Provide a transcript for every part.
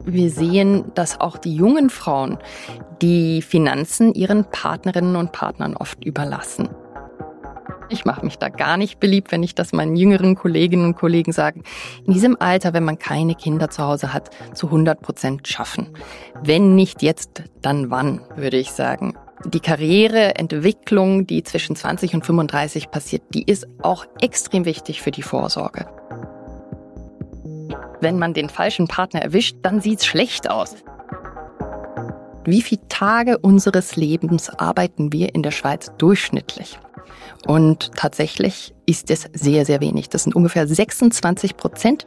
wir sehen, dass auch die jungen Frauen die Finanzen ihren Partnerinnen und Partnern oft überlassen. Ich mache mich da gar nicht beliebt, wenn ich das meinen jüngeren Kolleginnen und Kollegen sage. In diesem Alter, wenn man keine Kinder zu Hause hat, zu 100% schaffen. Wenn nicht jetzt, dann wann, würde ich sagen. Die Karriereentwicklung, die zwischen 20 und 35 passiert, die ist auch extrem wichtig für die Vorsorge. Wenn man den falschen Partner erwischt, dann sieht's schlecht aus. Wie viele Tage unseres Lebens arbeiten wir in der Schweiz durchschnittlich? Und tatsächlich ist es sehr, sehr wenig. Das sind ungefähr 26%.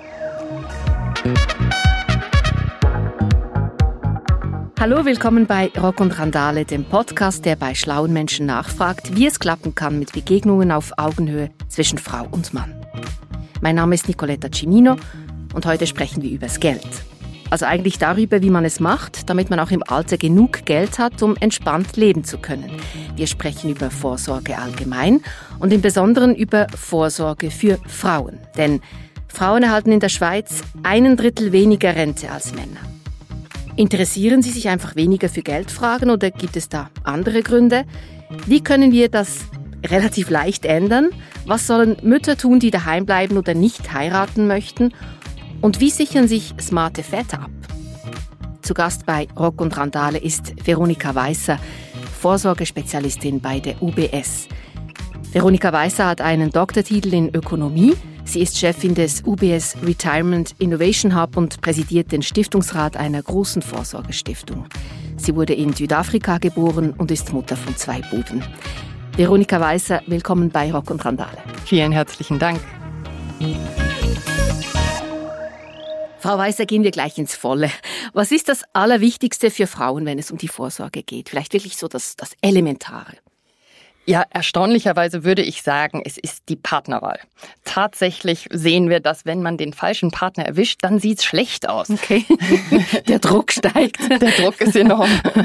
Hallo, willkommen bei Rock und Randale, dem Podcast, der bei schlauen Menschen nachfragt, wie es klappen kann mit Begegnungen auf Augenhöhe zwischen Frau und Mann. Mein Name ist Nicoletta Cimino und heute sprechen wir übers Geld. Also eigentlich darüber, wie man es macht, damit man auch im Alter genug Geld hat, um entspannt leben zu können. Wir sprechen über Vorsorge allgemein und im Besonderen über Vorsorge für Frauen. Denn Frauen erhalten in der Schweiz 1/3 weniger Rente als Männer. Interessieren Sie sich einfach weniger für Geldfragen oder gibt es da andere Gründe? Wie können wir das relativ leicht ändern? Was sollen Mütter tun, die daheim bleiben oder nicht heiraten möchten? Und wie sichern sich smarte Väter ab? Zu Gast bei Rock und Randale ist Veronika Weisser, Vorsorgespezialistin bei der UBS. Veronika Weisser hat einen Doktortitel in Ökonomie. Sie ist Chefin des UBS Retirement Innovation Hub und präsidiert den Stiftungsrat einer großen Vorsorgestiftung. Sie wurde in Südafrika geboren und ist Mutter von 2 Buben. Veronika Weisser, willkommen bei Rock und Randale. Vielen herzlichen Dank. Frau Weisser, gehen wir gleich ins Volle. Was ist das Allerwichtigste für Frauen, wenn es um die Vorsorge geht? Vielleicht wirklich so das Elementare. Ja, erstaunlicherweise würde ich sagen, es ist die Partnerwahl. Tatsächlich sehen wir, dass wenn man den falschen Partner erwischt, dann sieht's schlecht aus. Okay, der Druck steigt. Der Druck ist enorm.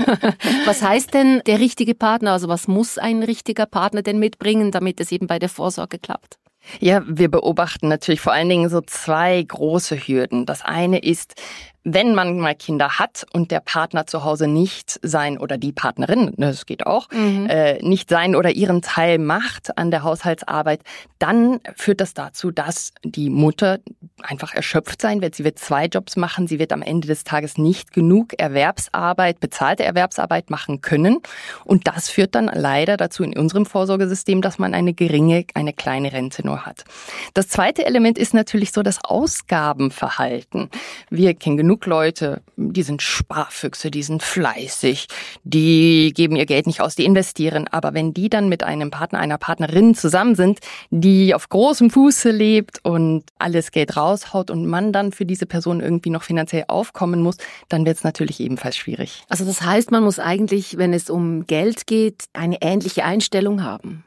Was heißt denn der richtige Partner? Also was muss ein richtiger Partner denn mitbringen, damit es eben bei der Vorsorge klappt? Ja, wir beobachten natürlich vor allen Dingen so 2 große Hürden. Das eine ist, wenn man mal Kinder hat und der Partner zu Hause nicht sein oder die Partnerin, das geht auch, nicht sein oder ihren Teil macht an der Haushaltsarbeit, dann führt das dazu, dass die Mutter einfach erschöpft sein wird. Sie wird 2 Jobs machen, sie wird am Ende des Tages nicht genug Erwerbsarbeit, bezahlte Erwerbsarbeit machen können. Und das führt dann leider dazu in unserem Vorsorgesystem, dass man eine kleine Rente nur hat. Das zweite Element ist natürlich so das Ausgabenverhalten. Wir kennen genug Leute, die sind Sparfüchse, die sind fleißig, die geben ihr Geld nicht aus, die investieren. Aber wenn die dann mit einem Partner, einer Partnerin zusammen sind, die auf großem Fuße lebt und alles Geld raushaut und man dann für diese Person irgendwie noch finanziell aufkommen muss, dann wird es natürlich ebenfalls schwierig. Also das heißt, man muss eigentlich, wenn es um Geld geht, eine ähnliche Einstellung haben.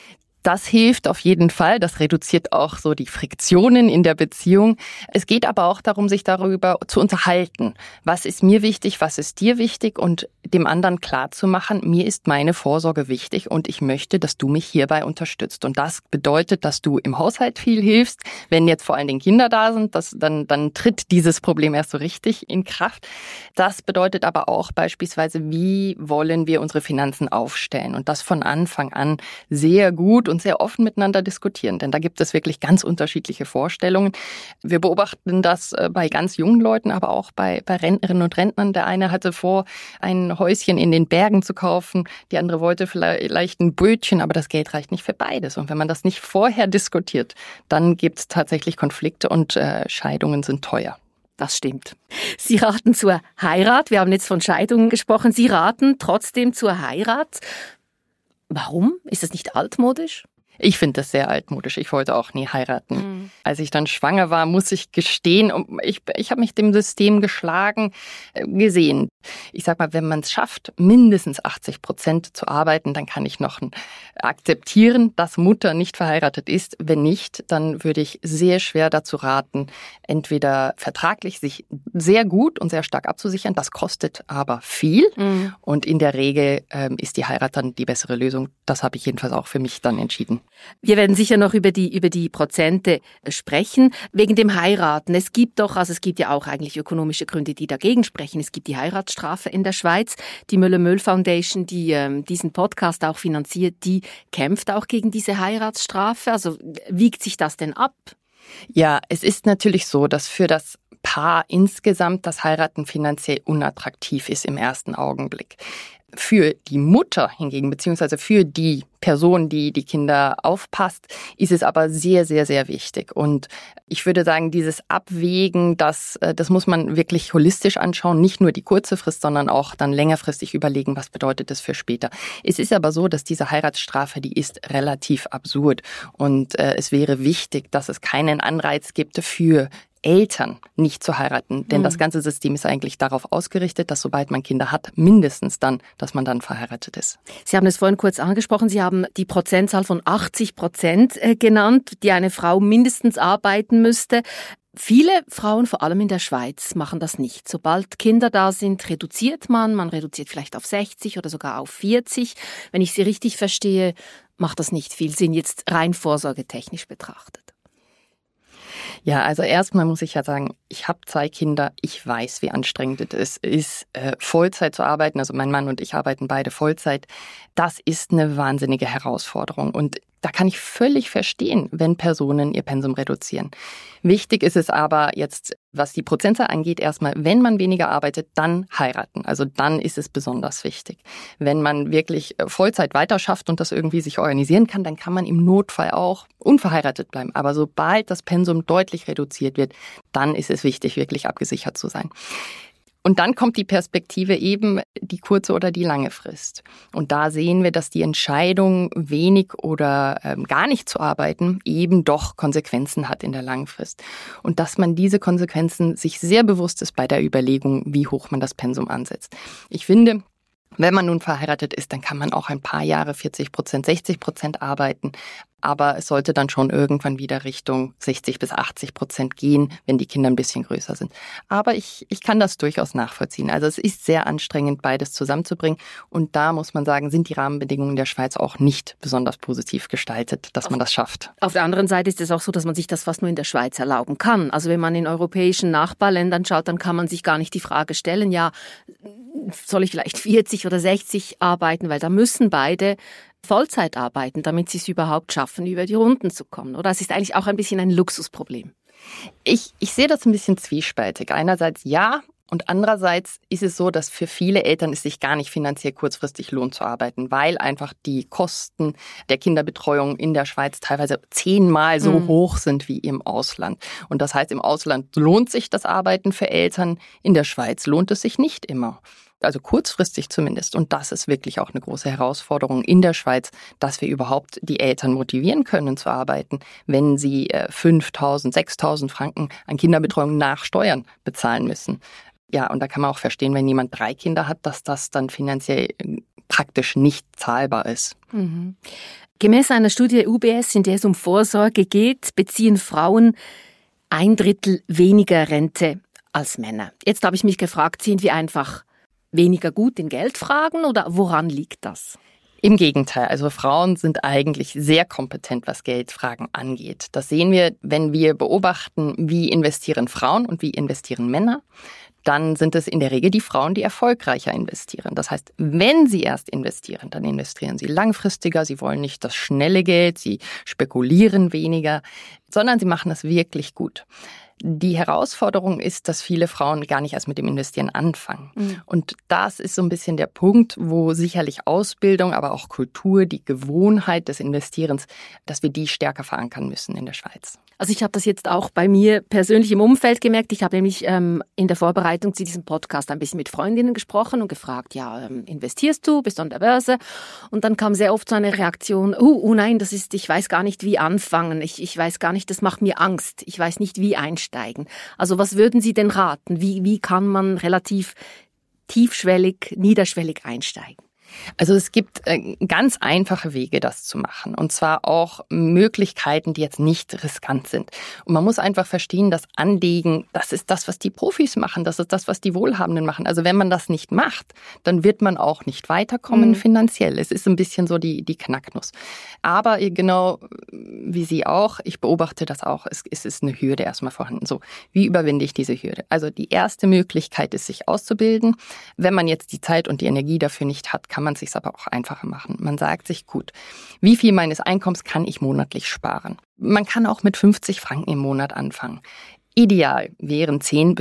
Das hilft auf jeden Fall. Das reduziert auch so die Friktionen in der Beziehung. Es geht aber auch darum, sich darüber zu unterhalten. Was ist mir wichtig? Was ist dir wichtig? Und dem anderen klarzumachen, mir ist meine Vorsorge wichtig und ich möchte, dass du mich hierbei unterstützt. Und das bedeutet, dass du im Haushalt viel hilfst. Wenn jetzt vor allen Dingen Kinder da sind, dann tritt dieses Problem erst so richtig in Kraft. Das bedeutet aber auch beispielsweise, wie wollen wir unsere Finanzen aufstellen? Und das von Anfang an sehr gut und sehr offen miteinander diskutieren, denn da gibt es wirklich ganz unterschiedliche Vorstellungen. Wir beobachten das bei ganz jungen Leuten, aber auch bei Rentnerinnen und Rentnern. Der eine hatte vor, ein Häuschen in den Bergen zu kaufen, die andere wollte vielleicht ein Brötchen, aber das Geld reicht nicht für beides. Und wenn man das nicht vorher diskutiert, dann gibt es tatsächlich Konflikte und Scheidungen sind teuer. Das stimmt. Sie raten zur Heirat. Wir haben jetzt von Scheidungen gesprochen. Sie raten trotzdem zur Heirat. Warum? Ist das nicht altmodisch? Ich finde das sehr altmodisch. Ich wollte auch nie heiraten. Als ich dann schwanger war, muss ich gestehen, ich habe mich dem System gesehen. Ich sag mal, wenn man es schafft, mindestens 80% zu arbeiten, dann kann ich noch akzeptieren, dass Mutter nicht verheiratet ist. Wenn nicht, dann würde ich sehr schwer dazu raten, entweder vertraglich sich sehr gut und sehr stark abzusichern. Das kostet aber viel. Und in der Regel ist die Heirat dann die bessere Lösung. Das habe ich jedenfalls auch für mich dann entschieden. Wir werden sicher noch über die Prozente sprechen. Wegen dem Heiraten. Es gibt ja auch eigentlich ökonomische Gründe, die dagegen sprechen. Es gibt die Heiratsstrafe in der Schweiz. Die Müller-Möll Foundation, die diesen Podcast auch finanziert, die kämpft auch gegen diese Heiratsstrafe. Also wiegt sich das denn ab? Ja, es ist natürlich so, dass für das Paar insgesamt das Heiraten finanziell unattraktiv ist im ersten Augenblick. Für die Mutter hingegen, beziehungsweise für die Person, die die Kinder aufpasst, ist es aber sehr, sehr, sehr wichtig. Und ich würde sagen, dieses Abwägen, das muss man wirklich holistisch anschauen, nicht nur die kurze Frist, sondern auch dann längerfristig überlegen, was bedeutet das für später. Es ist aber so, dass diese Heiratsstrafe, die ist relativ absurd. Und es wäre wichtig, dass es keinen Anreiz gibt für Eltern nicht zu heiraten. Denn das ganze System ist eigentlich darauf ausgerichtet, dass sobald man Kinder hat, mindestens dann, dass man dann verheiratet ist. Sie haben es vorhin kurz angesprochen. Sie haben die Prozentzahl von 80% genannt, die eine Frau mindestens arbeiten müsste. Viele Frauen, vor allem in der Schweiz, machen das nicht. Sobald Kinder da sind, reduziert man reduziert vielleicht auf 60 oder sogar auf 40. Wenn ich Sie richtig verstehe, macht das nicht viel Sinn, jetzt rein vorsorgetechnisch betrachtet. Ja, also erstmal muss ich ja sagen, ich habe 2 Kinder. Ich weiß, wie anstrengend es ist, Vollzeit zu arbeiten. Also mein Mann und ich arbeiten beide Vollzeit. Das ist eine wahnsinnige Herausforderung. Und da kann ich völlig verstehen, wenn Personen ihr Pensum reduzieren. Wichtig ist es aber jetzt, was die Prozentzahl angeht, erstmal, wenn man weniger arbeitet, dann heiraten. Also dann ist es besonders wichtig. Wenn man wirklich Vollzeit weiter schafft und das irgendwie sich organisieren kann, dann kann man im Notfall auch unverheiratet bleiben. Aber sobald das Pensum deutlich reduziert wird, dann ist es wichtig, wirklich abgesichert zu sein. Und dann kommt die Perspektive eben die kurze oder die lange Frist. Und da sehen wir, dass die Entscheidung, wenig oder gar nicht zu arbeiten, eben doch Konsequenzen hat in der langen Frist. Und dass man diese Konsequenzen sich sehr bewusst ist bei der Überlegung, wie hoch man das Pensum ansetzt. Ich finde, wenn man nun verheiratet ist, dann kann man auch ein paar Jahre 40%, 60% arbeiten. Aber es sollte dann schon irgendwann wieder Richtung 60-80% gehen, wenn die Kinder ein bisschen größer sind. Aber ich kann das durchaus nachvollziehen. Also es ist sehr anstrengend, beides zusammenzubringen. Und da muss man sagen, sind die Rahmenbedingungen in der Schweiz auch nicht besonders positiv gestaltet, dass man das schafft. Auf der anderen Seite ist es auch so, dass man sich das fast nur in der Schweiz erlauben kann. Also wenn man in europäischen Nachbarländern schaut, dann kann man sich gar nicht die Frage stellen, ja, soll ich vielleicht 40 oder 60 arbeiten, weil da müssen beide Vollzeit arbeiten, damit sie es überhaupt schaffen, über die Runden zu kommen. Oder es ist eigentlich auch ein bisschen ein Luxusproblem. Ich sehe das ein bisschen zwiespältig. Einerseits ja, und andererseits ist es so, dass für viele Eltern es sich gar nicht finanziell kurzfristig lohnt zu arbeiten, weil einfach die Kosten der Kinderbetreuung in der Schweiz teilweise 10-mal so hoch sind wie im Ausland. Und das heißt, im Ausland lohnt sich das Arbeiten für Eltern, in der Schweiz lohnt es sich nicht immer. Also kurzfristig zumindest. Und das ist wirklich auch eine große Herausforderung in der Schweiz, dass wir überhaupt die Eltern motivieren können zu arbeiten, wenn sie 5.000, 6.000 Franken an Kinderbetreuung nach Steuern bezahlen müssen. Ja, und da kann man auch verstehen, wenn jemand 3 Kinder hat, dass das dann finanziell praktisch nicht zahlbar ist. Mhm. Gemäß einer Studie UBS, in der es um Vorsorge geht, beziehen Frauen 1/3 weniger Rente als Männer. Jetzt habe ich mich gefragt, sind wir einfach weniger gut in Geldfragen oder woran liegt das? Im Gegenteil, also Frauen sind eigentlich sehr kompetent, was Geldfragen angeht. Das sehen wir, wenn wir beobachten, wie investieren Frauen und wie investieren Männer. Dann sind es in der Regel die Frauen, die erfolgreicher investieren. Das heißt, wenn sie erst investieren, dann investieren sie langfristiger. Sie wollen nicht das schnelle Geld, sie spekulieren weniger, sondern sie machen es wirklich gut. Die Herausforderung ist, dass viele Frauen gar nicht erst mit dem Investieren anfangen. Und das ist so ein bisschen der Punkt, wo sicherlich Ausbildung, aber auch Kultur, die Gewohnheit des Investierens, dass wir die stärker verankern müssen in der Schweiz. Also ich habe das jetzt auch bei mir persönlich im Umfeld gemerkt. Ich habe nämlich in der Vorbereitung zu diesem Podcast ein bisschen mit Freundinnen gesprochen und gefragt, ja, investierst du, bist du an der Börse? Und dann kam sehr oft so eine Reaktion, oh nein, ich weiß gar nicht, wie anfangen. Ich weiß gar nicht, das macht mir Angst. Ich weiß nicht, wie einsteigen. Also was würden Sie denn raten? Wie kann man relativ niederschwellig einsteigen? Also es gibt ganz einfache Wege, das zu machen. Und zwar auch Möglichkeiten, die jetzt nicht riskant sind. Und man muss einfach verstehen, dass Anlegen, das ist das, was die Profis machen. Das ist das, was die Wohlhabenden machen. Also wenn man das nicht macht, dann wird man auch nicht weiterkommen finanziell. Es ist ein bisschen so die Knacknuss. Aber genau wie Sie auch, ich beobachte das auch, es ist eine Hürde erstmal vorhanden. So, wie überwinde ich diese Hürde? Also die erste Möglichkeit ist, sich auszubilden. Wenn man jetzt die Zeit und die Energie dafür nicht hat, kann man es sich aber auch einfacher machen. Man sagt sich, gut, wie viel meines Einkommens kann ich monatlich sparen? Man kann auch mit 50 Franken im Monat anfangen. Ideal wären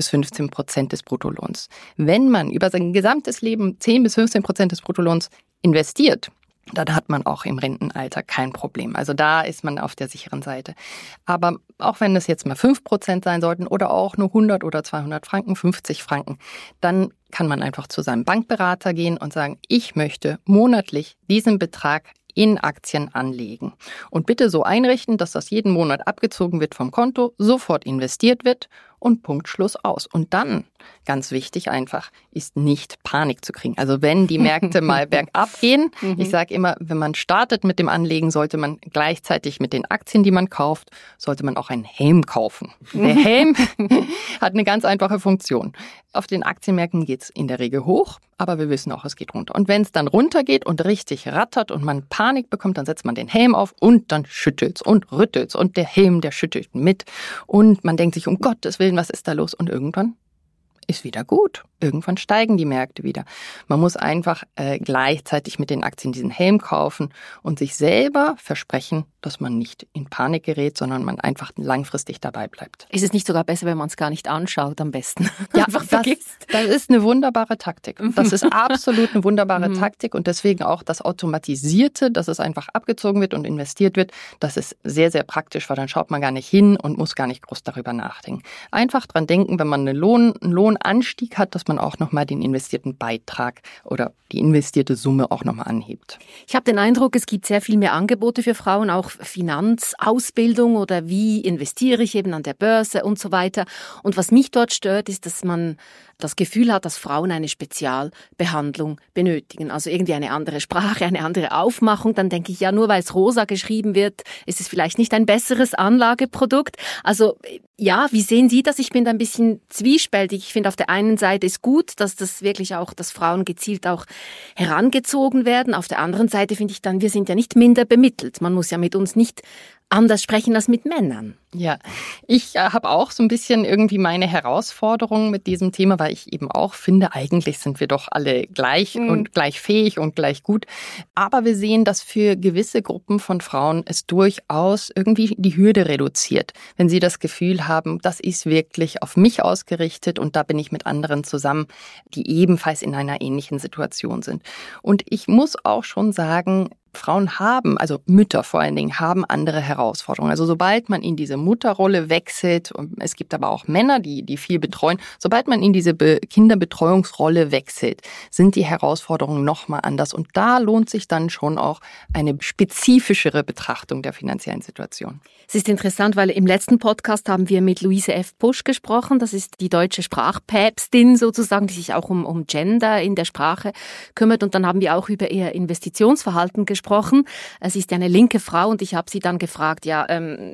10-15% des Bruttolohns. Wenn man über sein gesamtes Leben 10-15% des Bruttolohns investiert, dann hat man auch im Rentenalter kein Problem. Also da ist man auf der sicheren Seite. Aber auch wenn es jetzt mal 5% sein sollten oder auch nur 100 oder 200 Franken, 50 Franken, dann kann man einfach zu seinem Bankberater gehen und sagen, ich möchte monatlich diesen Betrag in Aktien anlegen. Und bitte so einrichten, dass das jeden Monat abgezogen wird vom Konto, sofort investiert wird und Punkt, Schluss, aus. Und dann, ganz wichtig einfach, ist nicht Panik zu kriegen. Also wenn die Märkte mal bergab gehen, ich sage immer, wenn man startet mit dem Anlegen, sollte man gleichzeitig mit den Aktien, die man kauft, sollte man auch einen Helm kaufen. Der Helm hat eine ganz einfache Funktion. Auf den Aktienmärkten geht es in der Regel hoch, aber wir wissen auch, es geht runter. Und wenn es dann runtergeht und richtig rattert und man Panik bekommt, dann setzt man den Helm auf und dann schüttelt's und rüttelt's und der Helm, der schüttelt mit. Und man denkt sich, um Gottes Willen, was ist da los? Und irgendwann ist wieder gut. Irgendwann steigen die Märkte wieder. Man muss einfach gleichzeitig mit den Aktien diesen Helm kaufen und sich selber versprechen, dass man nicht in Panik gerät, sondern man einfach langfristig dabei bleibt. Ist es nicht sogar besser, wenn man es gar nicht anschaut, am besten? Ja, einfach vergisst. Das ist eine wunderbare Taktik. Das ist absolut eine wunderbare Taktik und deswegen auch das Automatisierte, dass es einfach abgezogen wird und investiert wird, das ist sehr, sehr praktisch, weil dann schaut man gar nicht hin und muss gar nicht groß darüber nachdenken. Einfach dran denken, wenn man einen Lohnanstieg hat, dass man auch nochmal den investierten Beitrag oder die investierte Summe auch nochmal anhebt. Ich habe den Eindruck, es gibt sehr viel mehr Angebote für Frauen, auch Finanzausbildung oder wie investiere ich eben an der Börse und so weiter. Und was mich dort stört, ist, dass man das Gefühl hat, dass Frauen eine Spezialbehandlung benötigen. Also irgendwie eine andere Sprache, eine andere Aufmachung. Dann denke ich, ja, nur weil es rosa geschrieben wird, ist es vielleicht nicht ein besseres Anlageprodukt. Also ja, wie sehen Sie das? Ich bin da ein bisschen zwiespältig. Ich finde, auf der einen Seite ist gut, dass das wirklich auch, dass Frauen gezielt auch herangezogen werden. Auf der anderen Seite finde ich dann, wir sind ja nicht minder bemittelt. Man muss ja mit uns nicht anders sprechen als mit Männern. Ja, ich habe auch so ein bisschen irgendwie meine Herausforderungen mit diesem Thema, weil ich eben auch finde, eigentlich sind wir doch alle gleich und gleich fähig und gleich gut. Aber wir sehen, dass für gewisse Gruppen von Frauen es durchaus irgendwie die Hürde reduziert, wenn sie das Gefühl haben, das ist wirklich auf mich ausgerichtet und da bin ich mit anderen zusammen, die ebenfalls in einer ähnlichen Situation sind. Und ich muss auch schon sagen, Frauen haben, also Mütter vor allen Dingen, haben andere Herausforderungen. Also sobald man in diese Mutterrolle wechselt, und es gibt aber auch Männer, die viel betreuen, sobald man in diese Kinderbetreuungsrolle wechselt, sind die Herausforderungen nochmal anders. Und da lohnt sich dann schon auch eine spezifischere Betrachtung der finanziellen Situation. Es ist interessant, weil im letzten Podcast haben wir mit Luise F. Pusch gesprochen. Das ist die deutsche Sprachpäpstin sozusagen, die sich auch um Gender in der Sprache kümmert. Und dann haben wir auch über ihr Investitionsverhalten gesprochen. Sie ist ja eine linke Frau und ich habe sie dann gefragt, ja,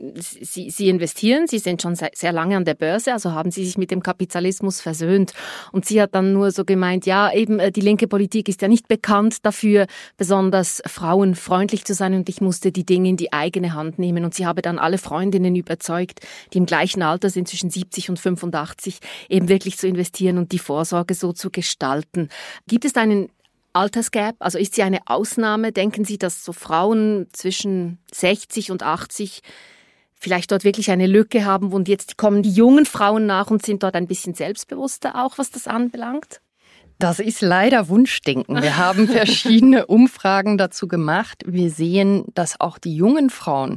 Sie investieren, Sie sind schon sehr lange an der Börse, also haben Sie sich mit dem Kapitalismus versöhnt? Und sie hat dann nur so gemeint, ja, eben die linke Politik ist ja nicht bekannt dafür, besonders frauenfreundlich zu sein und ich musste die Dinge in die eigene Hand nehmen. Und sie habe dann alle Freundinnen überzeugt, die im gleichen Alter sind, zwischen 70 und 85, eben wirklich zu investieren und die Vorsorge so zu gestalten. Gibt es einen Altersgap? Also ist sie eine Ausnahme? Denken Sie, dass so Frauen zwischen 60 und 80 vielleicht dort wirklich eine Lücke haben und jetzt kommen die jungen Frauen nach und sind dort ein bisschen selbstbewusster auch, was das anbelangt? Das ist leider Wunschdenken. Wir haben verschiedene Umfragen dazu gemacht. Wir sehen, dass auch die jungen Frauen,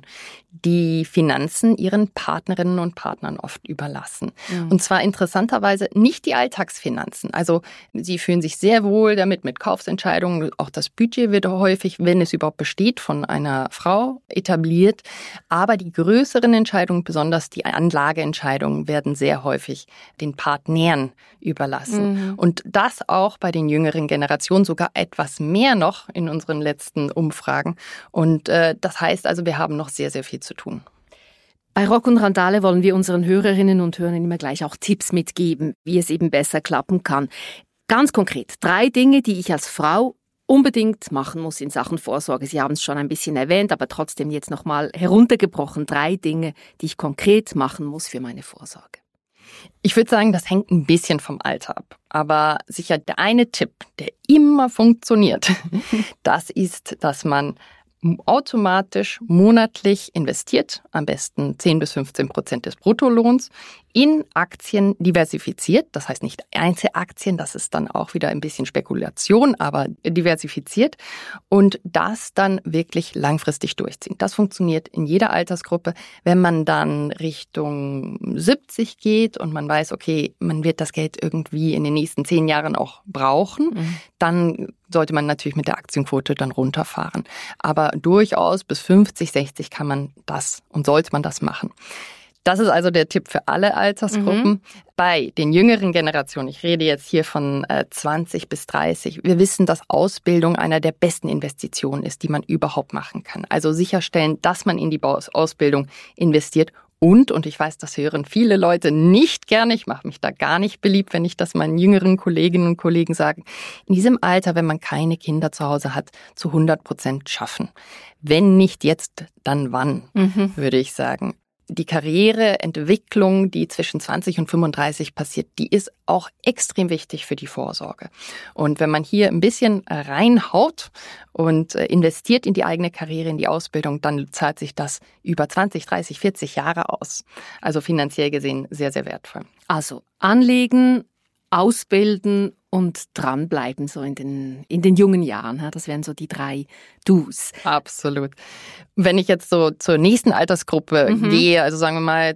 die Finanzen ihren Partnerinnen und Partnern oft überlassen. Und zwar interessanterweise nicht die Alltagsfinanzen. Also sie fühlen sich sehr wohl damit mit Kaufsentscheidungen. Auch das Budget wird häufig, wenn es überhaupt besteht, von einer Frau etabliert. Aber die größeren Entscheidungen, besonders die Anlageentscheidungen, werden sehr häufig den Partnern überlassen. Und das auch bei den jüngeren Generationen, sogar etwas mehr noch in unseren letzten Umfragen. Und das heißt also, wir haben noch sehr, sehr viel zu tun. Bei Rock und Randale wollen wir unseren Hörerinnen und Hörern immer gleich auch Tipps mitgeben, wie es eben besser klappen kann. Ganz konkret, 3 Dinge, die ich als Frau unbedingt machen muss in Sachen Vorsorge. Sie haben es schon ein bisschen erwähnt, aber trotzdem jetzt nochmal heruntergebrochen. 3 Dinge, die ich konkret machen muss für meine Vorsorge. Ich würde sagen, das hängt ein bisschen vom Alter ab. Aber sicher der eine Tipp, der immer funktioniert, das ist, dass man automatisch monatlich investiert, am besten 10-15% des Bruttolohns, in Aktien diversifiziert. Das heißt nicht Einzelaktien, das ist dann auch wieder ein bisschen Spekulation, aber diversifiziert und das dann wirklich langfristig durchziehen. Das funktioniert in jeder Altersgruppe. Wenn man dann Richtung 70 geht und man weiß, okay, man wird das Geld irgendwie in den nächsten 10 Jahren auch brauchen, dann sollte man natürlich mit der Aktienquote dann runterfahren. Aber durchaus bis 50, 60 kann man das und sollte man das machen. Das ist also der Tipp für alle Altersgruppen. Bei den jüngeren Generationen, ich rede jetzt hier von 20 bis 30, wir wissen, dass Ausbildung einer der besten Investitionen ist, die man überhaupt machen kann. Also sicherstellen, dass man in die Ausbildung investiert. Und ich weiß, das hören viele Leute nicht gerne, ich mache mich da gar nicht beliebt, wenn ich das meinen jüngeren Kolleginnen und Kollegen sage, in diesem Alter, wenn man keine Kinder zu Hause hat, zu 100% schaffen. Wenn nicht jetzt, dann wann, würde ich sagen. Die Karriereentwicklung, die zwischen 20 und 35 passiert, die ist auch extrem wichtig für die Vorsorge. Und wenn man hier ein bisschen reinhaut und investiert in die eigene Karriere, in die Ausbildung, dann zahlt sich das über 20, 30, 40 Jahre aus. Also finanziell gesehen sehr, sehr wertvoll. Also anlegen, ausbilden und dranbleiben so in den jungen Jahren. Das wären so die 3 Do's. Absolut. Wenn ich jetzt so zur nächsten Altersgruppe gehe, also sagen wir mal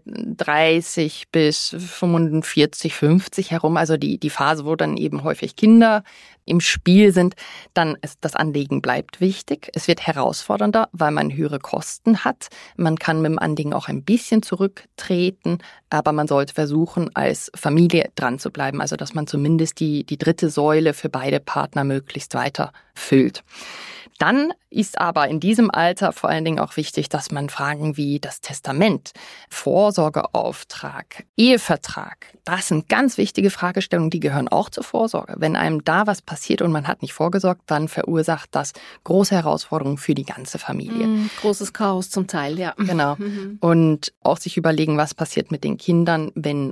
30 bis 45, 50 herum, also die Phase, wo dann eben häufig Kinder im Spiel sind, dann ist das Anlegen bleibt wichtig. Es wird herausfordernder, weil man höhere Kosten hat. Man kann mit dem Anlegen auch ein bisschen zurücktreten, aber man sollte versuchen, als Familie dran zu bleiben, also dass man zumindest die 3. Säule für beide Partner möglichst weiter füllt. Dann ist aber in diesem Alter vor allen Dingen auch wichtig, dass man Fragen wie das Testament, Vorsorgeauftrag, Ehevertrag, das sind ganz wichtige Fragestellungen, die gehören auch zur Vorsorge. Wenn einem da was passiert und man hat nicht vorgesorgt, dann verursacht das große Herausforderungen für die ganze Familie. Großes Chaos zum Teil, ja. Genau. Und auch sich überlegen, was passiert mit den Kindern, wenn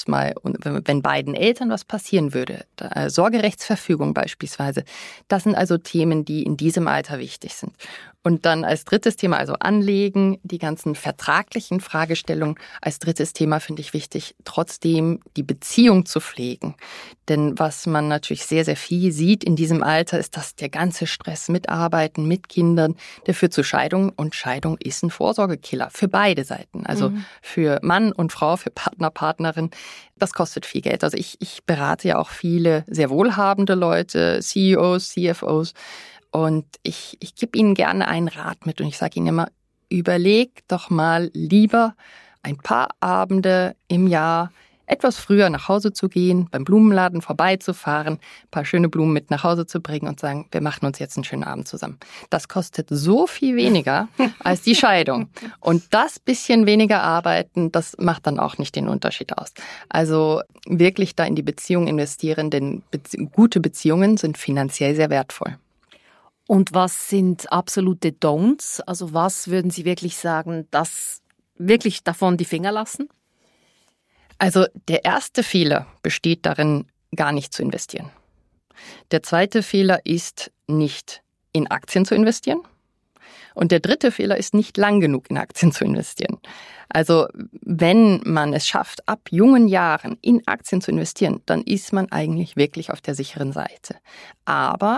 beiden Eltern was passieren würde. Sorgerechtsverfügung beispielsweise. Das sind also Themen, die in diesem Alter wichtig sind. Und dann als 3. Thema, also Anlegen, die ganzen vertraglichen Fragestellungen. Als 3. Thema finde ich wichtig, trotzdem die Beziehung zu pflegen. Denn was man natürlich sehr, sehr viel sieht in diesem Alter, ist, dass der ganze Stress mit Arbeiten, mit Kindern, der führt zu Scheidungen. Und Scheidung ist ein Vorsorgekiller für beide Seiten. Also für Mann und Frau, für Partner, Partnerin. Das kostet viel Geld. Also ich berate ja auch viele sehr wohlhabende Leute, CEOs, CFOs. Und ich gebe Ihnen gerne einen Rat mit und ich sage Ihnen immer, überleg doch mal lieber ein paar Abende im Jahr etwas früher nach Hause zu gehen, beim Blumenladen vorbeizufahren, ein paar schöne Blumen mit nach Hause zu bringen und sagen, wir machen uns jetzt einen schönen Abend zusammen. Das kostet so viel weniger als die Scheidung. Und das bisschen weniger arbeiten, das macht dann auch nicht den Unterschied aus. Also wirklich da in die Beziehung investieren, denn gute Beziehungen sind finanziell sehr wertvoll. Und was sind absolute Don'ts? Also was würden Sie wirklich sagen, dass wirklich davon die Finger lassen? Also der erste Fehler besteht darin, gar nicht zu investieren. Der zweite Fehler ist, nicht in Aktien zu investieren. Und der 3. Fehler ist, nicht lang genug in Aktien zu investieren. Also wenn man es schafft, ab jungen Jahren in Aktien zu investieren, dann ist man eigentlich wirklich auf der sicheren Seite. Aber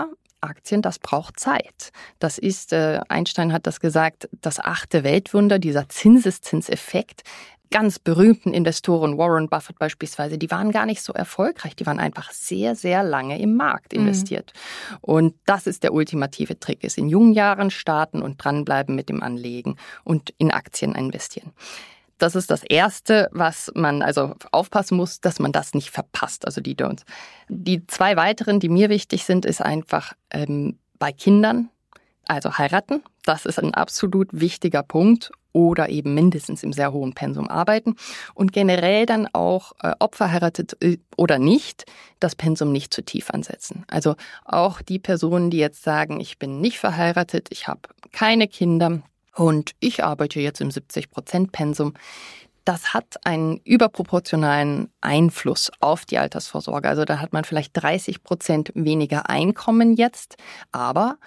Aktien, das braucht Zeit. Das ist, Einstein hat das gesagt, das 8. Weltwunder, dieser Zinseszinseffekt. Ganz berühmten Investoren, Warren Buffett beispielsweise, die waren gar nicht so erfolgreich. Die waren einfach sehr, sehr lange im Markt investiert. Und das ist der ultimative Trick, ist in jungen Jahren starten und dranbleiben mit dem Anlegen und in Aktien investieren. Das ist das Erste, was man also aufpassen muss, dass man das nicht verpasst, also die Don'ts. Die 2 weiteren, die mir wichtig sind, ist einfach bei Kindern, also heiraten. Das ist ein absolut wichtiger Punkt. Oder eben mindestens im sehr hohen Pensum arbeiten und generell dann auch, ob verheiratet oder nicht, das Pensum nicht zu tief ansetzen. Also auch die Personen, die jetzt sagen, ich bin nicht verheiratet, ich habe keine Kinder und ich arbeite jetzt im 70% Pensum, das hat einen überproportionalen Einfluss auf die Altersvorsorge. Also da hat man vielleicht 30% weniger Einkommen jetzt, aber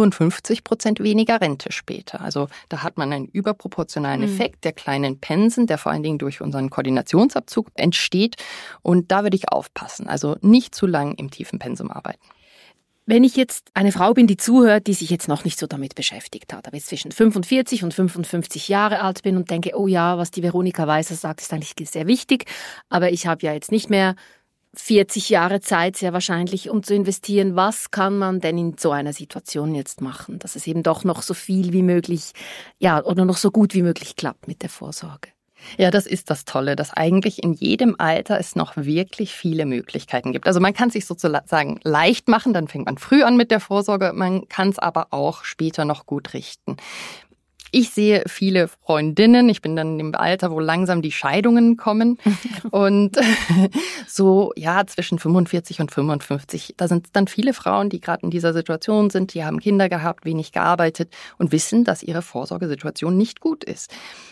55% weniger Rente später. Also da hat man einen überproportionalen Effekt der kleinen Pensen, der vor allen Dingen durch unseren Koordinationsabzug entsteht. Und da würde ich aufpassen. Also nicht zu lang im tiefen Pensum arbeiten. Wenn ich jetzt eine Frau bin, die zuhört, die sich jetzt noch nicht so damit beschäftigt hat, aber jetzt zwischen 45 und 55 Jahre alt bin und denke, oh ja, was die Veronika Weiser sagt, ist eigentlich sehr wichtig, aber ich habe ja jetzt nicht mehr 40 Jahre Zeit, sehr wahrscheinlich, um zu investieren. Was kann man denn in so einer Situation jetzt machen, dass es eben doch noch so viel wie möglich, ja, oder noch so gut wie möglich klappt mit der Vorsorge? Ja, das ist das Tolle, dass eigentlich in jedem Alter es noch wirklich viele Möglichkeiten gibt. Also man kann es sich sozusagen leicht machen, dann fängt man früh an mit der Vorsorge, man kann es aber auch später noch gut richten. Ich sehe viele Freundinnen, ich bin dann im Alter, wo langsam die Scheidungen kommen und so, ja, zwischen 45 und 55, da sind dann viele Frauen, die gerade in dieser Situation sind, die haben Kinder gehabt, wenig gearbeitet und wissen, dass ihre Vorsorgesituation nicht gut ist.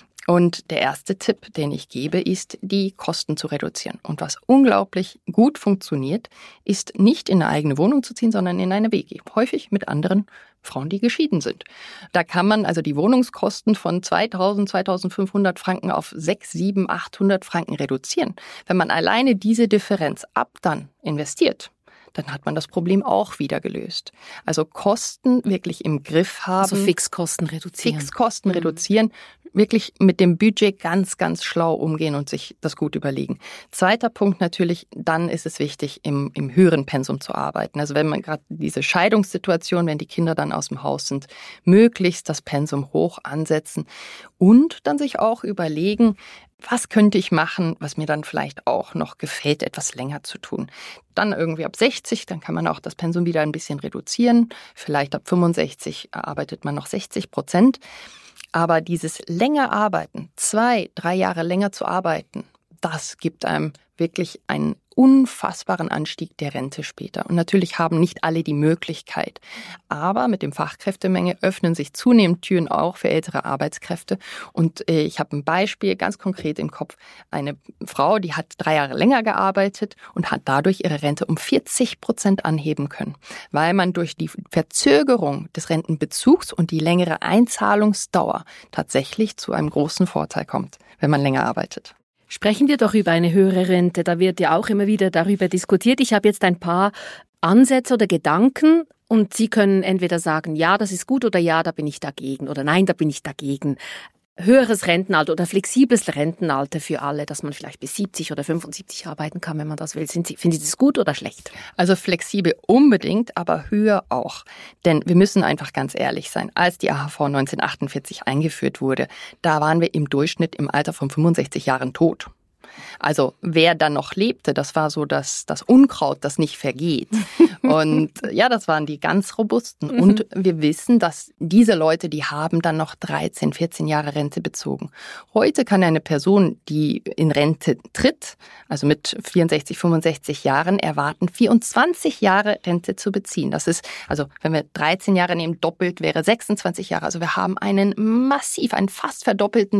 Und der erste Tipp, den ich gebe, ist, die Kosten zu reduzieren. Und was unglaublich gut funktioniert, ist nicht in eine eigene Wohnung zu ziehen, sondern in eine WG. Häufig mit anderen Frauen, die geschieden sind. Da kann man also die Wohnungskosten von 2.000, 2.500 Franken auf 6, 7, 800 Franken reduzieren. Wenn man alleine diese Differenz dann investiert, dann hat man das Problem auch wieder gelöst. Also Kosten wirklich im Griff haben. Also Fixkosten reduzieren. Wirklich mit dem Budget ganz, ganz schlau umgehen und sich das gut überlegen. Zweiter Punkt natürlich, dann ist es wichtig, im höheren Pensum zu arbeiten. Also wenn man gerade diese Scheidungssituation, wenn die Kinder dann aus dem Haus sind, möglichst das Pensum hoch ansetzen und dann sich auch überlegen, was könnte ich machen, was mir dann vielleicht auch noch gefällt, etwas länger zu tun. Dann irgendwie ab 60, dann kann man auch das Pensum wieder ein bisschen reduzieren. Vielleicht ab 65 arbeitet man noch 60%. Aber dieses länger arbeiten, 2, 3 Jahre länger zu arbeiten, das gibt einem wirklich einen unfassbaren Anstieg der Rente später. Und natürlich haben nicht alle die Möglichkeit. Aber mit dem Fachkräftemangel öffnen sich zunehmend Türen auch für ältere Arbeitskräfte. Und ich habe ein Beispiel ganz konkret im Kopf. Eine Frau, die hat 3 Jahre länger gearbeitet und hat dadurch ihre Rente um 40% anheben können. Weil man durch die Verzögerung des Rentenbezugs und die längere Einzahlungsdauer tatsächlich zu einem großen Vorteil kommt, wenn man länger arbeitet. Sprechen wir doch über eine höhere Rente. Da wird ja auch immer wieder darüber diskutiert. Ich habe jetzt ein paar Ansätze oder Gedanken und Sie können entweder sagen, ja, das ist gut oder ja, da bin ich dagegen oder nein, da bin ich dagegen. Höheres Rentenalter oder flexibles Rentenalter für alle, dass man vielleicht bis 70 oder 75 arbeiten kann, wenn man das will. Finden Sie das gut oder schlecht? Also flexibel unbedingt, aber höher auch. Denn wir müssen einfach ganz ehrlich sein. Als die AHV 1948 eingeführt wurde, da waren wir im Durchschnitt im Alter von 65 Jahren tot. Also wer dann noch lebte, das war so das Unkraut, das nicht vergeht. Und ja, das waren die ganz Robusten. Und wir wissen, dass diese Leute, die haben dann noch 13, 14 Jahre Rente bezogen. Heute kann eine Person, die in Rente tritt, also mit 64, 65 Jahren, erwarten, 24 Jahre Rente zu beziehen. Das ist, also wenn wir 13 Jahre nehmen, doppelt wäre 26 Jahre. Also wir haben einen fast verdoppelten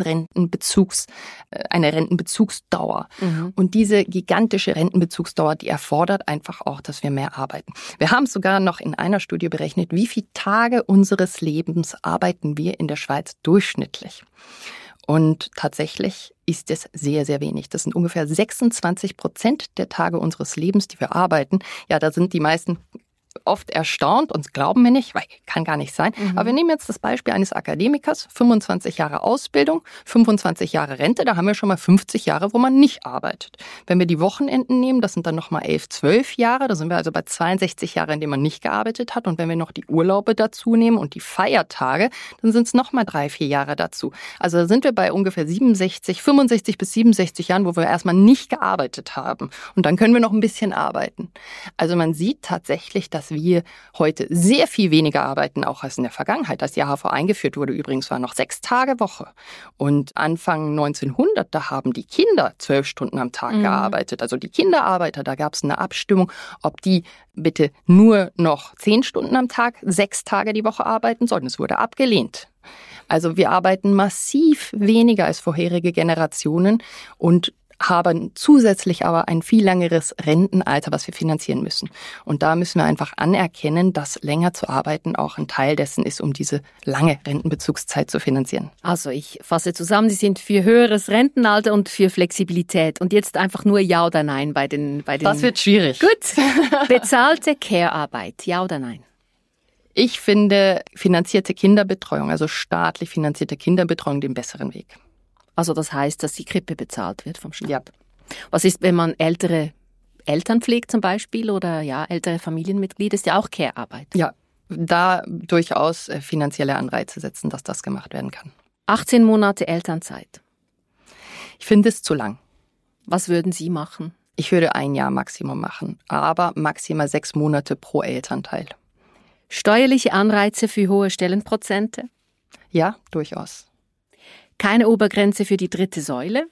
eine Rentenbezugsdauer. Und diese gigantische Rentenbezugsdauer, die erfordert einfach auch, dass wir mehr arbeiten. Wir haben sogar noch in einer Studie berechnet, wie viele Tage unseres Lebens arbeiten wir in der Schweiz durchschnittlich. Und tatsächlich ist es sehr, sehr wenig. Das sind ungefähr 26% der Tage unseres Lebens, die wir arbeiten. Ja, da sind die meisten oft erstaunt und glauben mir nicht, weil kann gar nicht sein. Aber wir nehmen jetzt das Beispiel eines Akademikers, 25 Jahre Ausbildung, 25 Jahre Rente, da haben wir schon mal 50 Jahre, wo man nicht arbeitet. Wenn wir die Wochenenden nehmen, das sind dann nochmal 11, 12 Jahre, da sind wir also bei 62 Jahren, in denen man nicht gearbeitet hat. Und wenn wir noch die Urlaube dazu nehmen und die Feiertage, dann sind es nochmal 3, 4 Jahre dazu. Also da sind wir bei ungefähr 65 bis 67 Jahren, wo wir erstmal nicht gearbeitet haben. Und dann können wir noch ein bisschen arbeiten. Also man sieht tatsächlich, dass wir heute sehr viel weniger arbeiten, auch als in der Vergangenheit. Als die AHV eingeführt wurde, übrigens war noch 6 Tage Woche. Und Anfang 1900, da haben die Kinder 12 Stunden am Tag gearbeitet. Also die Kinderarbeiter, da gab es eine Abstimmung, ob die bitte nur noch 10 Stunden am Tag, 6 Tage die Woche arbeiten sollten. Es wurde abgelehnt. Also wir arbeiten massiv weniger als vorherige Generationen und haben zusätzlich aber ein viel längeres Rentenalter, was wir finanzieren müssen. Und da müssen wir einfach anerkennen, dass länger zu arbeiten auch ein Teil dessen ist, um diese lange Rentenbezugszeit zu finanzieren. Also ich fasse zusammen, Sie sind für höheres Rentenalter und für Flexibilität. Und jetzt einfach nur Ja oder Nein bei den. Das wird schwierig. Gut. Bezahlte Care-Arbeit, Ja oder Nein? Ich finde finanzierte Kinderbetreuung, also staatlich finanzierte Kinderbetreuung, den besseren Weg. Also das heißt, dass die Krippe bezahlt wird vom Staat. Ja. Was ist, wenn man ältere Eltern pflegt zum Beispiel oder ja ältere Familienmitglieder? Ist ja auch Care-Arbeit. Ja, da durchaus finanzielle Anreize setzen, dass das gemacht werden kann. 18 Monate Elternzeit. Ich finde es zu lang. Was würden Sie machen? Ich würde 1 Jahr Maximum machen, aber maximal 6 Monate pro Elternteil. Steuerliche Anreize für hohe Stellenprozente? Ja, durchaus. Keine Obergrenze für die 3. Säule?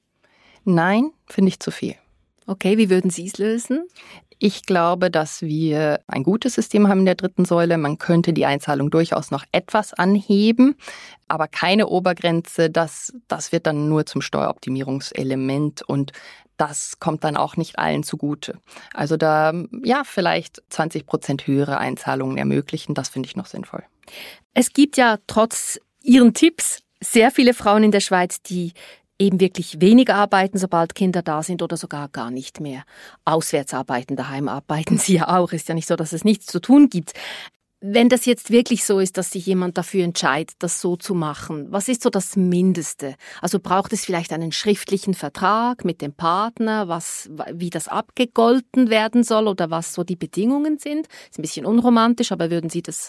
Nein, finde ich zu viel. Okay, wie würden Sie es lösen? Ich glaube, dass wir ein gutes System haben in der 3. Säule. Man könnte die Einzahlung durchaus noch etwas anheben, aber keine Obergrenze. Das wird dann nur zum Steueroptimierungselement und das kommt dann auch nicht allen zugute. Also da, ja, vielleicht 20% höhere Einzahlungen ermöglichen, das finde ich noch sinnvoll. Es gibt ja trotz Ihren Tipps sehr viele Frauen in der Schweiz, die eben wirklich weniger arbeiten, sobald Kinder da sind oder sogar gar nicht mehr. Auswärts arbeiten, daheim arbeiten sie ja auch. Ist ja nicht so, dass es nichts zu tun gibt. Wenn das jetzt wirklich so ist, dass sich jemand dafür entscheidet, das so zu machen, was ist so das Mindeste? Also braucht es vielleicht einen schriftlichen Vertrag mit dem Partner, wie das abgegolten werden soll oder was so die Bedingungen sind? Ist ein bisschen unromantisch, aber würden Sie das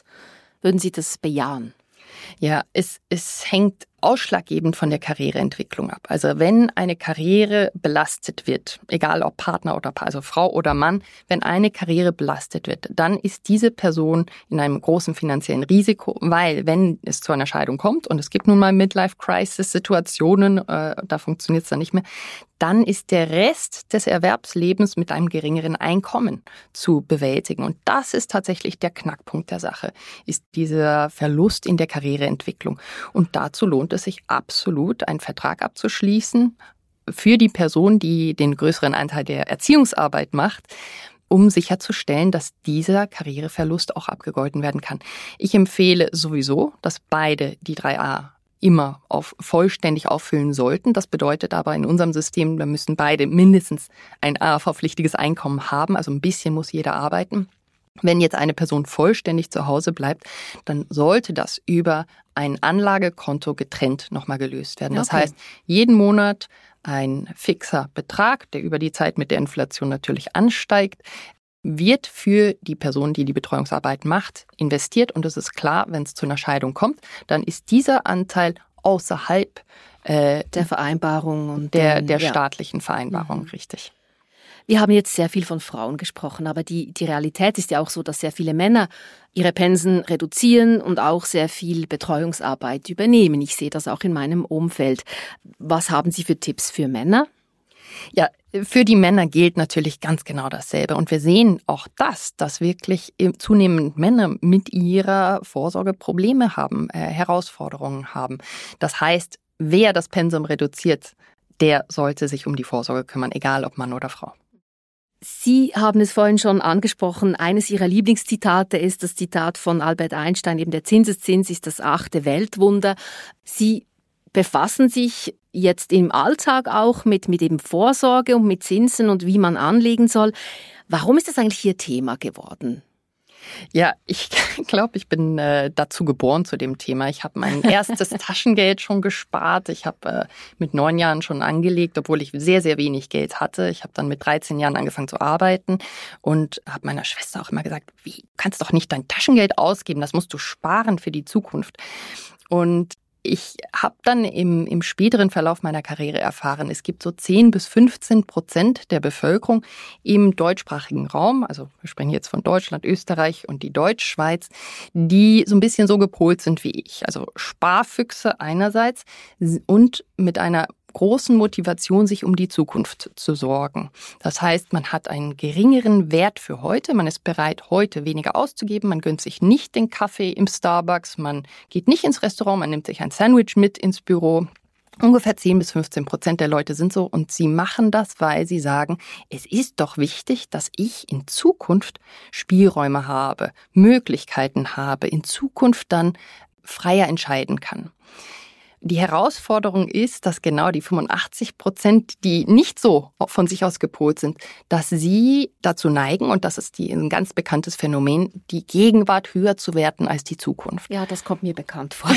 bejahen? Ja, es hängt ausschlaggebend von der Karriereentwicklung ab. Also wenn eine Karriere belastet wird, egal ob Partner oder also Frau oder Mann, wenn eine Karriere belastet wird, dann ist diese Person in einem großen finanziellen Risiko, weil wenn es zu einer Scheidung kommt und es gibt nun mal Midlife-Crisis-Situationen, da funktioniert es dann nicht mehr, dann ist der Rest des Erwerbslebens mit einem geringeren Einkommen zu bewältigen. Und das ist tatsächlich der Knackpunkt der Sache, ist dieser Verlust in der Karriereentwicklung. Und dazu lohnt es sich absolut, einen Vertrag abzuschließen für die Person, die den größeren Anteil der Erziehungsarbeit macht, um sicherzustellen, dass dieser Karriereverlust auch abgegolten werden kann. Ich empfehle sowieso, dass beide die 3a immer vollständig auffüllen sollten. Das bedeutet aber in unserem System, da müssen beide mindestens ein AHV-pflichtiges Einkommen haben, also ein bisschen muss jeder arbeiten. Wenn jetzt eine Person vollständig zu Hause bleibt, dann sollte das über ein Anlagekonto getrennt nochmal gelöst werden. Das heißt, jeden Monat ein fixer Betrag, der über die Zeit mit der Inflation natürlich ansteigt, wird für die Person, die die Betreuungsarbeit macht, investiert. Und es ist klar, wenn es zu einer Scheidung kommt, dann ist dieser Anteil außerhalb der Vereinbarung und der staatlichen Vereinbarung, richtig. Wir haben jetzt sehr viel von Frauen gesprochen, aber die Realität ist ja auch so, dass sehr viele Männer ihre Pensen reduzieren und auch sehr viel Betreuungsarbeit übernehmen. Ich sehe das auch in meinem Umfeld. Was haben Sie für Tipps für Männer? Ja, für die Männer gilt natürlich ganz genau dasselbe. Und wir sehen auch dass wirklich zunehmend Männer mit ihrer Vorsorge Probleme haben, Herausforderungen haben. Das heißt, wer das Pensum reduziert, der sollte sich um die Vorsorge kümmern, egal ob Mann oder Frau. Sie haben es vorhin schon angesprochen, eines Ihrer Lieblingszitate ist das Zitat von Albert Einstein, eben der Zinseszins ist das 8. Weltwunder. Sie befassen sich jetzt im Alltag auch mit eben Vorsorge und mit Zinsen und wie man anlegen soll. Warum ist das eigentlich Ihr Thema geworden? Ja, ich glaube, ich bin dazu geboren zu dem Thema. Ich habe mein erstes Taschengeld schon gespart. Ich habe mit 9 Jahren schon angelegt, obwohl ich sehr, sehr wenig Geld hatte. Ich habe dann mit 13 Jahren angefangen zu arbeiten und habe meiner Schwester auch immer gesagt, wie, du kannst doch nicht dein Taschengeld ausgeben, das musst du sparen für die Zukunft. Und ich habe dann im späteren Verlauf meiner Karriere erfahren, es gibt so 10-15% der Bevölkerung im deutschsprachigen Raum, also wir sprechen jetzt von Deutschland, Österreich und die Deutschschweiz, die so ein bisschen so gepolt sind wie ich. Also Sparfüchse einerseits und mit einer großen Motivation, sich um die Zukunft zu sorgen. Das heißt, man hat einen geringeren Wert für heute, man ist bereit, heute weniger auszugeben, man gönnt sich nicht den Kaffee im Starbucks, man geht nicht ins Restaurant, man nimmt sich ein Sandwich mit ins Büro. Ungefähr 10-15% der Leute sind so und sie machen das, weil sie sagen, es ist doch wichtig, dass ich in Zukunft Spielräume habe, Möglichkeiten habe, in Zukunft dann freier entscheiden kann. Die Herausforderung ist, dass genau die 85%, die nicht so von sich aus gepolt sind, dass sie dazu neigen, und das ist ein ganz bekanntes Phänomen, die Gegenwart höher zu werten als die Zukunft. Ja, das kommt mir bekannt vor.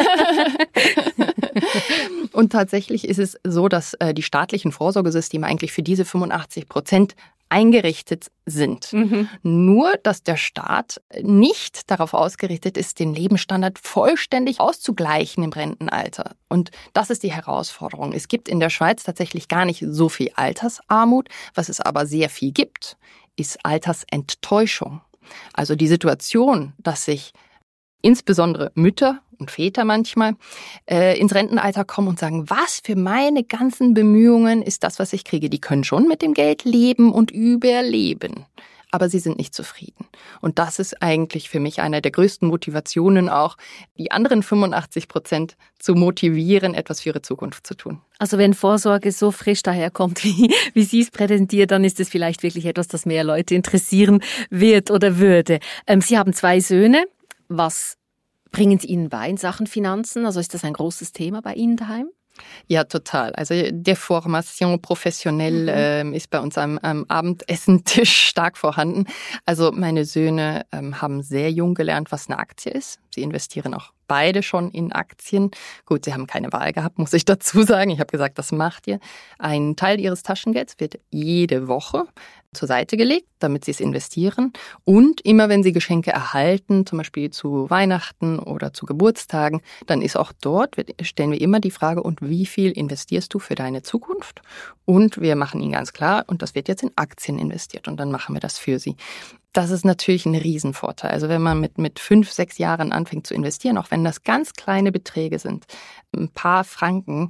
Und tatsächlich ist es so, dass die staatlichen Vorsorgesysteme eigentlich für diese 85% eingerichtet sind. Nur, dass der Staat nicht darauf ausgerichtet ist, den Lebensstandard vollständig auszugleichen im Rentenalter. Und das ist die Herausforderung. Es gibt in der Schweiz tatsächlich gar nicht so viel Altersarmut. Was es aber sehr viel gibt, ist Altersenttäuschung. Also die Situation, dass sich insbesondere Mütter und Väter manchmal ins Rentenalter kommen und sagen, was für meine ganzen Bemühungen ist das, was ich kriege. Die können schon mit dem Geld leben und überleben, aber sie sind nicht zufrieden. Und das ist eigentlich für mich eine der größten Motivationen auch, die anderen 85% zu motivieren, etwas für ihre Zukunft zu tun. Also wenn Vorsorge so frisch daherkommt, wie Sie es präsentiert, dann ist es vielleicht wirklich etwas, das mehr Leute interessieren wird oder würde. Sie haben 2 Söhne. Was bringen Sie ihnen bei in Sachen Finanzen? Also ist das ein großes Thema bei Ihnen daheim? Ja, total. Also der Formation professionell ist bei uns am Abendessentisch stark vorhanden. Also meine Söhne haben sehr jung gelernt, was eine Aktie ist. Sie investieren auch beide schon in Aktien. Gut, sie haben keine Wahl gehabt, muss ich dazu sagen. Ich habe gesagt, das macht ihr. Ein Teil ihres Taschengelds wird jede Woche zur Seite gelegt, damit sie es investieren. Und immer wenn sie Geschenke erhalten, zum Beispiel zu Weihnachten oder zu Geburtstagen, dann ist auch dort, stellen wir immer die Frage, und wie viel investierst du für deine Zukunft? Und wir machen ihnen ganz klar, und das wird jetzt in Aktien investiert und dann machen wir das für sie. Das ist natürlich ein Riesenvorteil. Also wenn man mit 5-6 Jahren anfängt zu investieren, auch wenn das ganz kleine Beträge sind, ein paar Franken,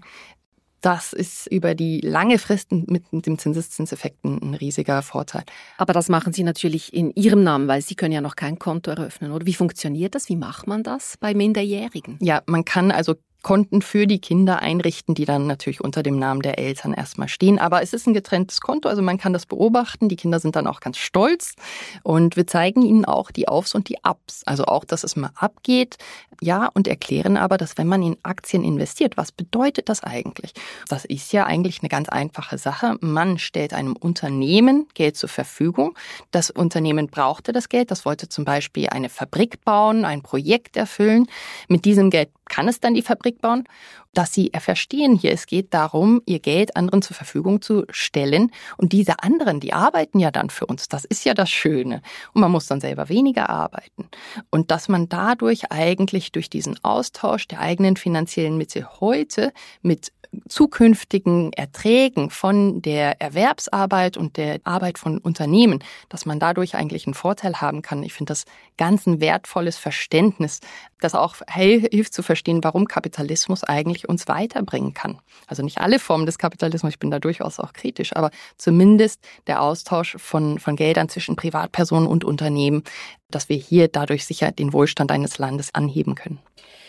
das ist über die lange Frist mit dem Zinseszinseffekt ein riesiger Vorteil. Aber das machen Sie natürlich in Ihrem Namen, weil Sie können ja noch kein Konto eröffnen, oder? Wie funktioniert das? Wie macht man das bei Minderjährigen? Ja, man kann also Konten für die Kinder einrichten, die dann natürlich unter dem Namen der Eltern erstmal stehen. Aber es ist ein getrenntes Konto, also man kann das beobachten. Die Kinder sind dann auch ganz stolz. Und wir zeigen ihnen auch die Aufs und die Ups. Also auch, dass es mal abgeht. Ja, und erklären aber, dass wenn man in Aktien investiert, was bedeutet das eigentlich? Das ist ja eigentlich eine ganz einfache Sache. Man stellt einem Unternehmen Geld zur Verfügung. Das Unternehmen brauchte das Geld. Das wollte zum Beispiel eine Fabrik bauen, ein Projekt erfüllen. Mit diesem Geld kann es dann die Fabrik bauen, dass sie verstehen hier, es geht darum, ihr Geld anderen zur Verfügung zu stellen. Und diese anderen, die arbeiten ja dann für uns. Das ist ja das Schöne. Und man muss dann selber weniger arbeiten. Und dass man dadurch eigentlich durch diesen Austausch der eigenen finanziellen Mittel heute mit zukünftigen Erträgen von der Erwerbsarbeit und der Arbeit von Unternehmen, dass man dadurch eigentlich einen Vorteil haben kann. Ich finde das ganz ein wertvolles Verständnis, das auch hilft zu verstehen, warum Kapitalismus eigentlich uns weiterbringen kann. Also nicht alle Formen des Kapitalismus, ich bin da durchaus auch kritisch, aber zumindest der Austausch von Geldern zwischen Privatpersonen und Unternehmen, dass wir hier dadurch sicher den Wohlstand eines Landes anheben können.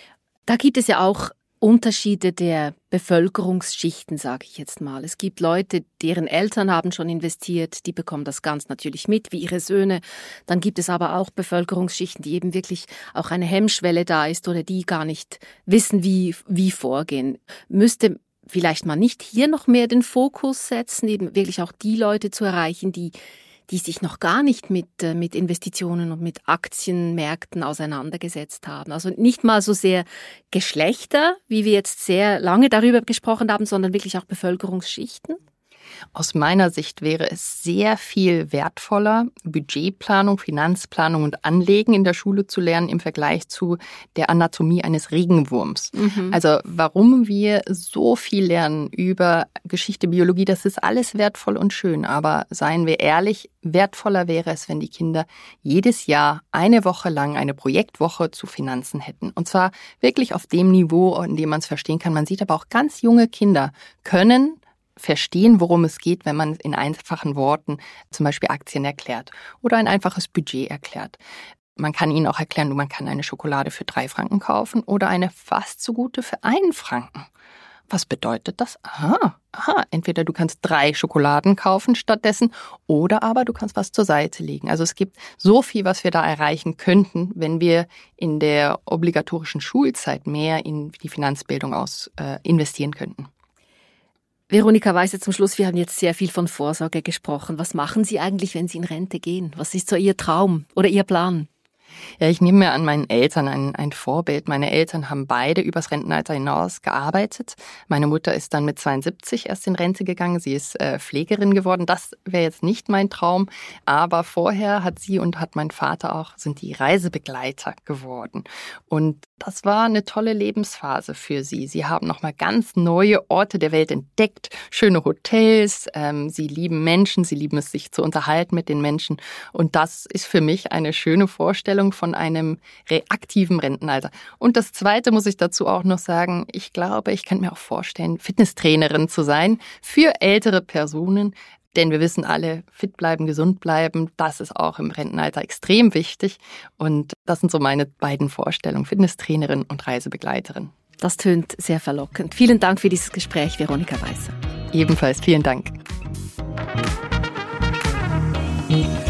Da gibt es ja auch Unterschiede der Bevölkerungsschichten, sage ich jetzt mal. Es gibt Leute, deren Eltern haben schon investiert, die bekommen das ganz natürlich mit, wie ihre Söhne. Dann gibt es aber auch Bevölkerungsschichten, die eben wirklich auch eine Hemmschwelle da ist oder die gar nicht wissen, wie vorgehen. Müsste vielleicht mal nicht hier noch mehr den Fokus setzen, eben wirklich auch die Leute zu erreichen, die die sich noch gar nicht mit Investitionen und mit Aktienmärkten auseinandergesetzt haben. Also nicht mal so sehr Geschlechter, wie wir jetzt sehr lange darüber gesprochen haben, sondern wirklich auch Bevölkerungsschichten? Aus meiner Sicht wäre es sehr viel wertvoller, Budgetplanung, Finanzplanung und Anlegen in der Schule zu lernen im Vergleich zu der Anatomie eines Regenwurms. Also warum wir so viel lernen über Geschichte, Biologie, das ist alles wertvoll und schön. Aber seien wir ehrlich, wertvoller wäre es, wenn die Kinder jedes Jahr eine Woche lang eine Projektwoche zu Finanzen hätten. Und zwar wirklich auf dem Niveau, in dem man es verstehen kann. Man sieht aber auch ganz junge Kinder können verstehen, worum es geht, wenn man in einfachen Worten zum Beispiel Aktien erklärt oder ein einfaches Budget erklärt. Man kann ihnen auch erklären, man kann eine Schokolade für 3 Franken kaufen oder eine fast so gute für 1 Franken. Was bedeutet das? Entweder du kannst 3 Schokoladen kaufen stattdessen oder aber du kannst was zur Seite legen. Also es gibt so viel, was wir da erreichen könnten, wenn wir in der obligatorischen Schulzeit mehr in die Finanzbildung investieren könnten. Veronika Weiser, zum Schluss, wir haben jetzt sehr viel von Vorsorge gesprochen. Was machen Sie eigentlich, wenn Sie in Rente gehen? Was ist so Ihr Traum oder Ihr Plan? Ja, ich nehme mir an meinen Eltern ein Vorbild. Meine Eltern haben beide übers Rentenalter hinaus gearbeitet. Meine Mutter ist dann mit 72 erst in Rente gegangen. Sie ist Pflegerin geworden. Das wäre jetzt nicht mein Traum. Aber vorher hat sie und hat mein Vater auch, sind die Reisebegleiter geworden. Und das war eine tolle Lebensphase für sie. Sie haben nochmal ganz neue Orte der Welt entdeckt, schöne Hotels. Sie lieben Menschen, sie lieben es, sich zu unterhalten mit den Menschen. Und das ist für mich eine schöne Vorstellung von einem reaktiven Rentenalter. Und das Zweite muss ich dazu auch noch sagen, ich glaube, ich könnte mir auch vorstellen, Fitnesstrainerin zu sein für ältere Personen. Denn wir wissen alle, fit bleiben, gesund bleiben, das ist auch im Rentenalter extrem wichtig. Und das sind so meine beiden Vorstellungen, Fitnesstrainerin und Reisebegleiterin. Das tönt sehr verlockend. Vielen Dank für dieses Gespräch, Veronika Weiser. Ebenfalls, vielen Dank.